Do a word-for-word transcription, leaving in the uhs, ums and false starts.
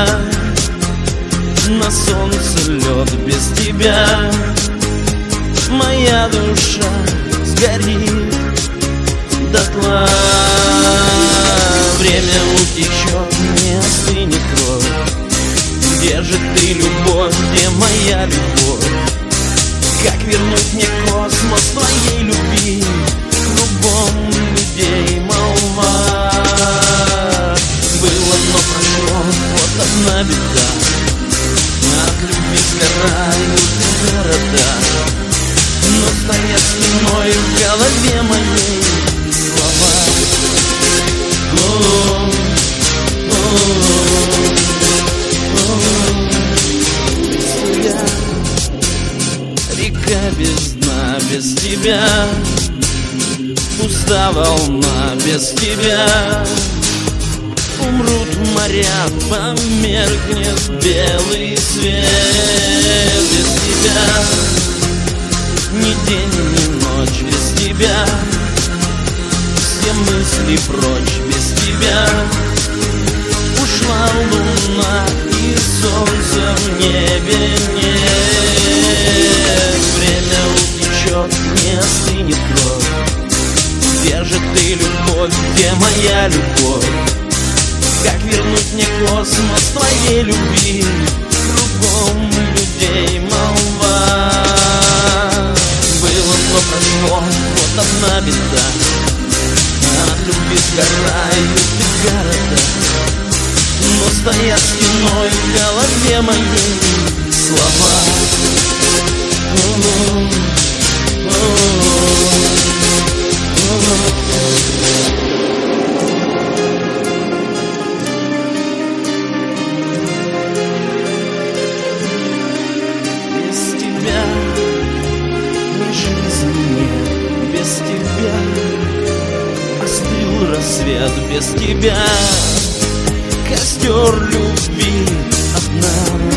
тебя, на солнце лед без тебя. Моя душа сгорит дотла. Время утечет, не остынет кровь. Где же ты, любовь, где моя любовь? Как вернуть мне космос твоей любви? Кругом людей молва. Было, но прошло, вот одна беда. От любви сгорают города, но стоят стеной в голове моей слова. О, о, о, своя река без дна, без тебя, пуста волна без тебя. Умрут моря, померкнет белый свет без тебя. Ни день, ни ночь без тебя. Все мысли прочь без тебя. Ушла луна и солнце в небе нет. Время утечет, не остынет кровь. Где же ты, любовь, где моя любовь? Как вернуть мне космос твоей любви? Кругом людей молва. Было, но прошло, вот одна беда. От любви сгорают и города, но стоят стеной в голове моей слова. Без тебя ни жизни нет, без тебя остыл рассвет, без тебя костер любви одна.